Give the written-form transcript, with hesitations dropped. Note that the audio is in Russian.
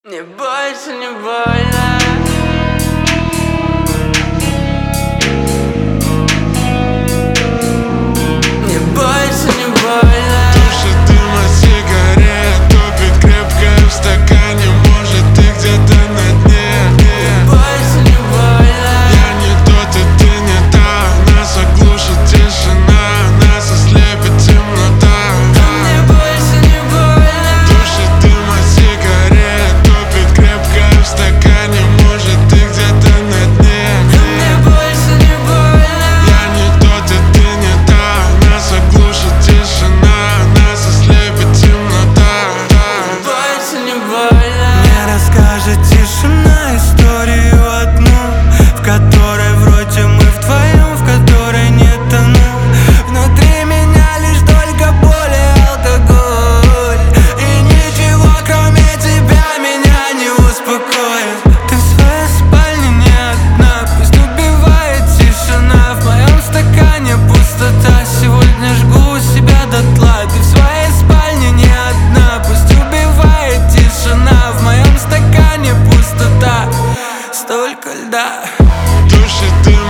Не бойся, не больно. Не бойся, не больно. Тушит дым от сигарет, топит крепкое в стакане. Может, ты где-то на дне. Не бойся, не больно. Я не тот, и ты не та. Нас оглушит тишина, нас ослепит темнота. Не бойся, не больно. Тушит дым от сигарет, топит крепкое в стакане. Может, ты где-то на дне. Не бойся, не больно. Я не тот, и ты не та. Нас оглушит тишина, нас ослепит темнота. Не бойся, не больно. Мне расскажет тишина историю одну, в которой вроде мы вдвоем, в которой не тону. Внутри меня лишь только боль и алкоголь, и ничего кроме тебя меня не успокоит. Ты в своей спальне не одна, пусть убивает тишина. В моем стакане пустота, сегодня жгу себя дотла. Ты в своей спальне не одна, пусть убивает тишина. В моем стакане пустота, столько льда. Тушит дым